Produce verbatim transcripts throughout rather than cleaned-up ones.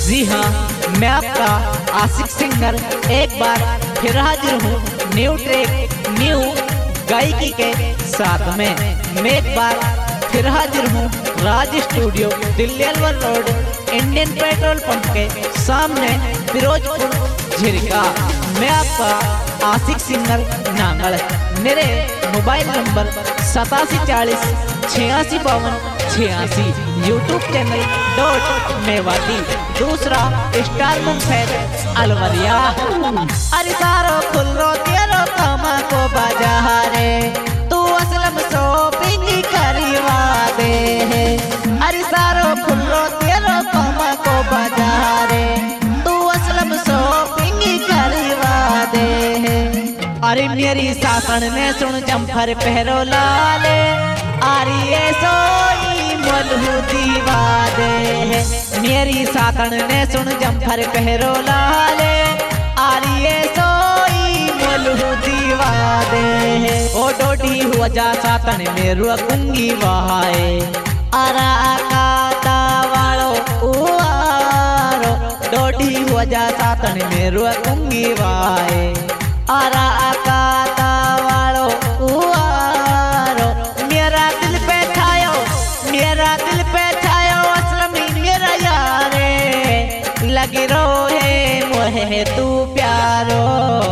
जी हाँ, मैं आपका आशिक सिंगर एक बार फिर हाजिर हूँ न्यू ट्रैक न्यू गायकी के साथ में। मैं एक बार फिर हाजिर हूँ Raj studio Delhi Alwar road Indian petrol pump के सामने फिरोजपुर झिरका। मैं आपका आशिक सिंगर नांगल। मेरे मोबाइल नंबर सतासी चालीस छियासी बावन छियासी। YouTube channel dot Mewati. दूसरा स्टार मुंफेद अलवरिया। अरे सारो खुल्लो तेरो कामा को बाजारे तू असलम शॉपिंग करवा दे। अरे सारो खुल्लो तेरो कामा को बाजारे तू असलम शॉपिंग करवा दे। अरे मेरी सासन ने सुन जम्फर पहरो लाले आरिये सोई मलहू दीवा दे। मेरी सातन ने सुन जम्फर पहरो लाले आरिये सोई मलहू दीवा दे। ओ डोडी हुआ जा सातन में रुकुंगी वहाए आरा काता वालो उआरो। डोडी हुआ जा सातन में रुकुंगी वहाए आरा काता वालो उआरो। मेरा दिल पे छायो मेरा दिल पे छायो असलमी मेरा यारे लगी रोहे मोहे तू प्यारो।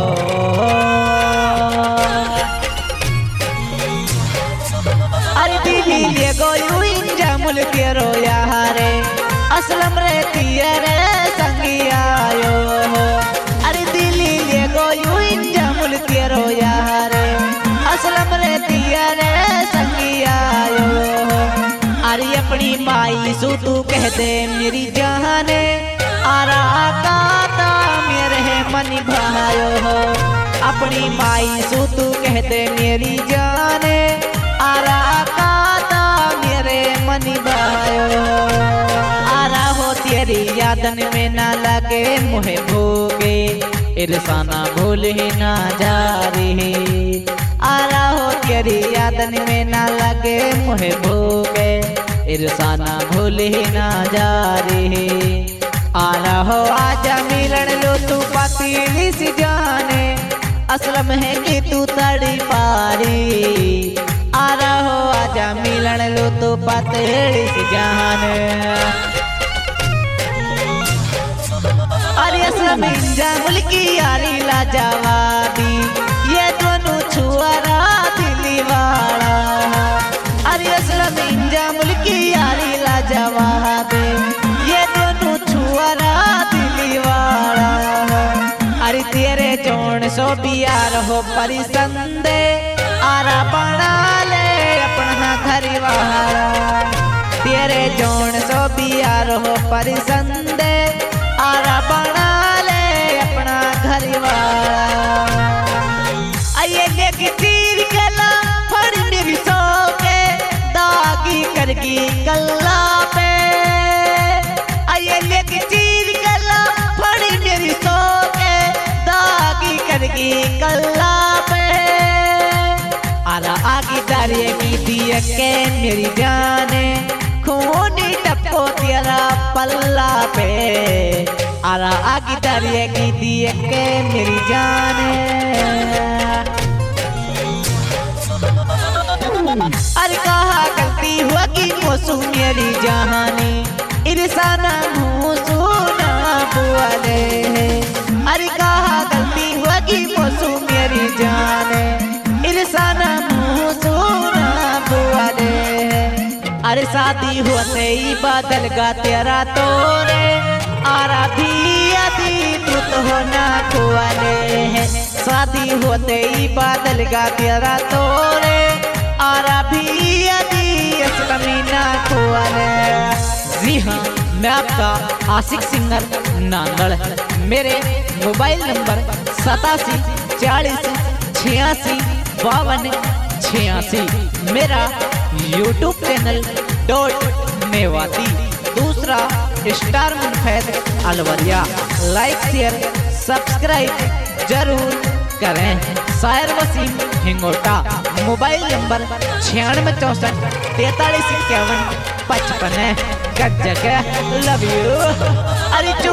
अरे दिली ले गोयू इंजा मुल्क रो यारे असलम रे तियरे संगिया यो। अरे दिली ले गोयू इंजा मुल्क रो यारे असलम रे तियरे संगिया यो। अरे अपनी माई सू तू कह दे मेरी जाने आरा काता मेरे मन भायो हो। अपनी माई सू तू कह दे मेरी जाने आरा काता मेरे मन भायो। आरा हो तेरी यादन में ना लगे मुहे भोगे इरसाना भूल ही ना जा रही। आरा हो तेरी यादन में ना लगे मुहे भोगे इरसाना भूल ही ना जा रही। आरा हो आजा मिलन लो तू पतीली सी जाने असलम है कि तू तड़ी पारी। आरा हो आजा मिलन लो तू पतीली सी जाने। अरे असलम इंजा मुल्की यारी लाजवाबी ये दोनों छुआरा दिली वाला। अरे असलम इंजा मुल्की यारी लाजवाबी ये दोनों छुआरा दिली वाला। अरे तेरे जोन सो बियार हो परिसंदे आरा बना ले अपना घर वाला। तेरे जोन सो बियार हो परिसंदे आरा बना ले अपना घर वाला। आये लेके तीर गला फड़ मेरी सो के दागी करगी गल्ला पे। आये लेके तीर गला फड़ मेरी सो के दागी करगी गल्ला पे। आरा आगे दारिये की दिए के मेरी जाने खूनी टपको तेरा पल्ला पे। आरा आगे दारिये की दिए के मेरी जाने। अरे कहा गलती हुआ कि मोसू मेरी जहानी इरसाना मोसू ना बुआले। अरे कहा गलती हुआ कि मोसू मेरी जाने इरसाना मोसू ना बुआले। अरे शादी होते ही बदल गा तेरा तोरे आरा भी आदि तू तो ना खुआले है। शादी होते ही बदल गा तेरा तोरे आरा भी आदि असलमी ना खुआले। जी हाँ, मैं आपका आशिक सिंगर नांगल। मेरे मोबाइल नंबर सतासी चालीस छियासी बावन छियासी। मेरा यूट्यूब चैनल डॉट मेवाती। दूसरा star Munfed Alwariya. Like share subscribe जरूर करें। शायर वसीम हिंगोटा। मोबाइल नंबर छियानवे चौसठ तैतालीस इक्यावन पचपन। गज जगह लव यू। अरे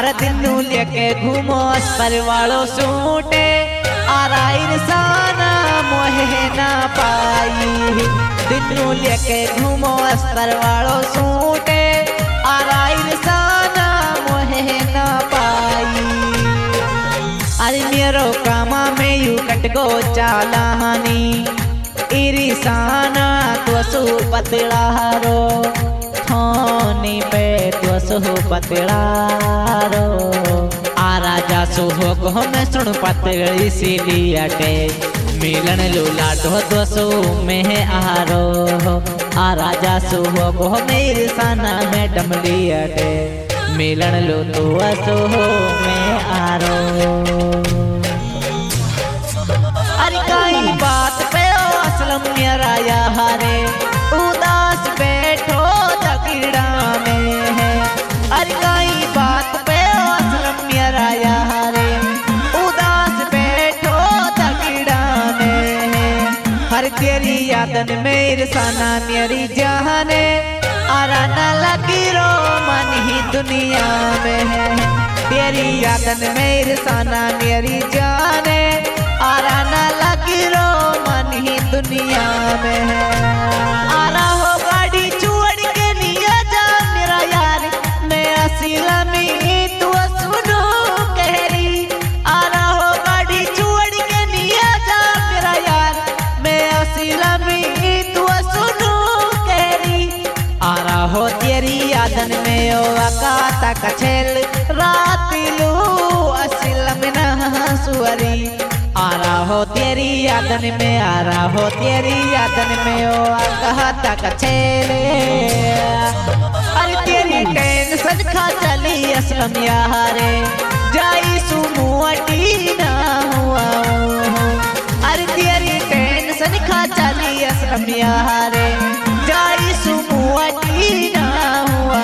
अरे दिनू लेके घूमो अस्तर वालों सूटे आरा इंसाना मोहे ना पाई। दिनू लेके घूमो अस्तर वालों सूटे आरा इंसाना मोहे ना पाई। अरे मेरो कामा में यू कट गो चालानी इरिसाना तो सु पतला रो थाने पे तो सु पतला रो आ राजा सुहो को मैं सुन पतली सी लियाटे मिलन लूला दो दो सो में आरो आ राजा सुहो को मेरे साना में डमलियाटे मिलन लो तो सो में आरो। अरे कई बात पे ओ असलम मेरा यारे उदास बैठो तकड़ा में है। अरे कई बात पे ओ असलम मेरा यारे उदास बैठो तकड़ा में है। हर तेरी यादन मेरे साना मेरी जाने आरा न लगी रो मन ही दुनिया में है। तेरी यादन मेरे साना मेरी जाने आरा न लगी रो मन ही दुनिया में है। आरा हो गाड़ी छोड़ के लिया जा मेरा यार मैं असीला में तू सुनो कहरी। आरा हो गाड़ी छोड़ के लिया जा मेरा यार मैं असीला में तू सुनो कहरी। आरा हो तेरी यादन में ओ अकाता कछेल रात लू असीला में ना सुअरी। आरा हो तेरी यादन में आरा हो तेरी यादन में ओ कहता कछेले। अरे तेरी टेंशन खा चली असलम यारे जाई सुमुअटी ना हुआ। अरे तेरी टेंशन खा चली असलम यारे जाई सुमुअटी ना हुआ।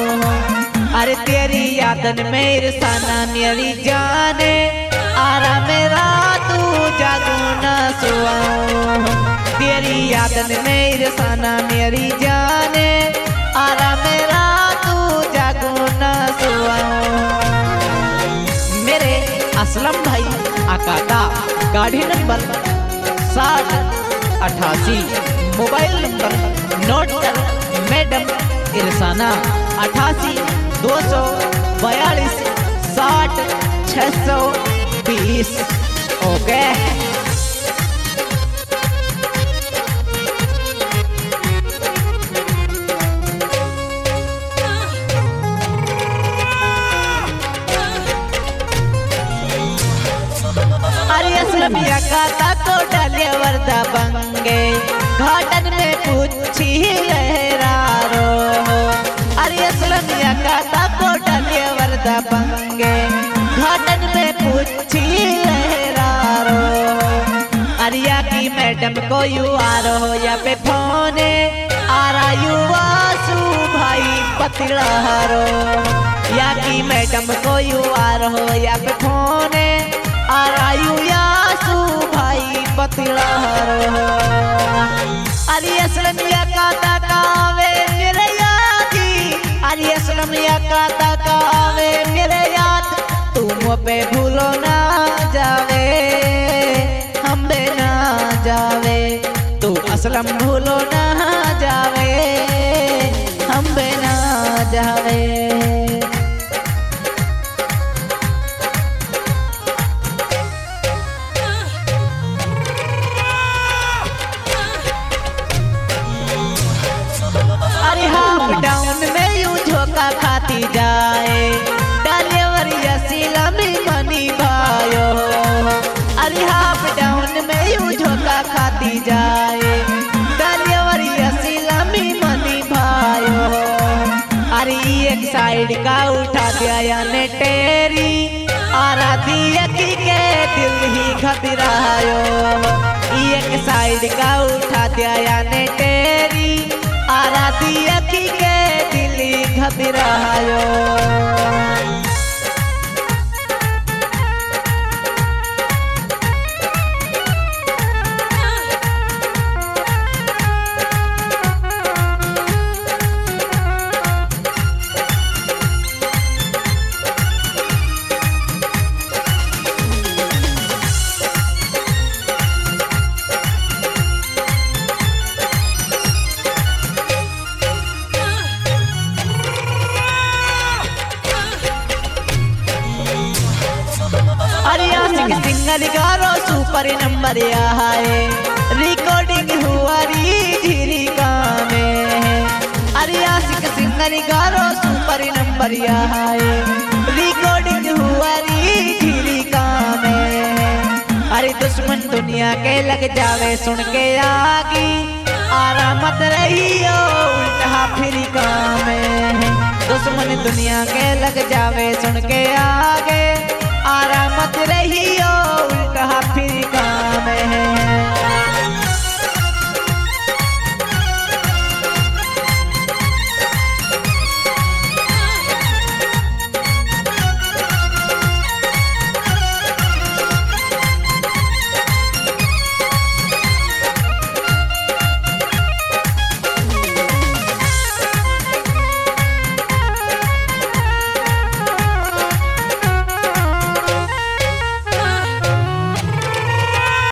अरे तेरी यादन मेरे साना मेरी जाने आरा मेरा तू जागू ना सुआऊं। तेरी यादन मेरे साना मेरी जाने आरा मेरा तू जागू ना सुआऊं। मेरे असलम भाई आकाका गाड़ी नंबर साठ अठासी मोबाइल नंबर नोट कर मैडम इरसाना अठासी दो सौ बयालीस साठ छः सौ बीस। ओके अरे असलमिया का ताको डाले वर्दा बंगे घाटन में पूछी लहरा रो। अरे असलमिया का ताको डाले वर्दा बंगे घाटन में पूछी लहरा रो। अरिया की मैडम को यू आ रो या पे फोने आरा यू वासु भाई पतला रो। या की मैडम को यू आ रो या पे फोने आरा यू यासु भाई पतला रो। अरे असलमिया का ताकावे मेरे यादी अरे असलमिया का ताकावे मेरे याद तुम पे भूलो ना जावे हम बे ना जावे। तू असलम भूलो ना जावे हम बे ना जावे। अरे हाफ डाउन में यूं झोंका खाती जाए डालिया सीला में मनी भायो। अरे हाफ डाउन में यूं झोंका खाती जाए डालिया सीला में मनी भायो। अरे एक साइड का उठा दिया ने टेरी आरा दिया की के दिल ही घबरायो। एक साइड का उठा दिया ने टेरी आरा दिया की के दिल ही घबरायो। आशिक सिंगर गारो सुपर नंबर है, रिकॉर्डिंग हुआ री झीरी में। अरे आशिक सिंगर गारो सुपर नंबर है, रिकॉर्डिंग हुआ री झीरी में। अरे दुश्मन दुनिया के लग जावे सुन के आगे, आरामत रहियो उल्टा फिर काम है। दुश्मन दुनिया के लग जावे सुन के आगे, आरामत रहियो उल्टा फिर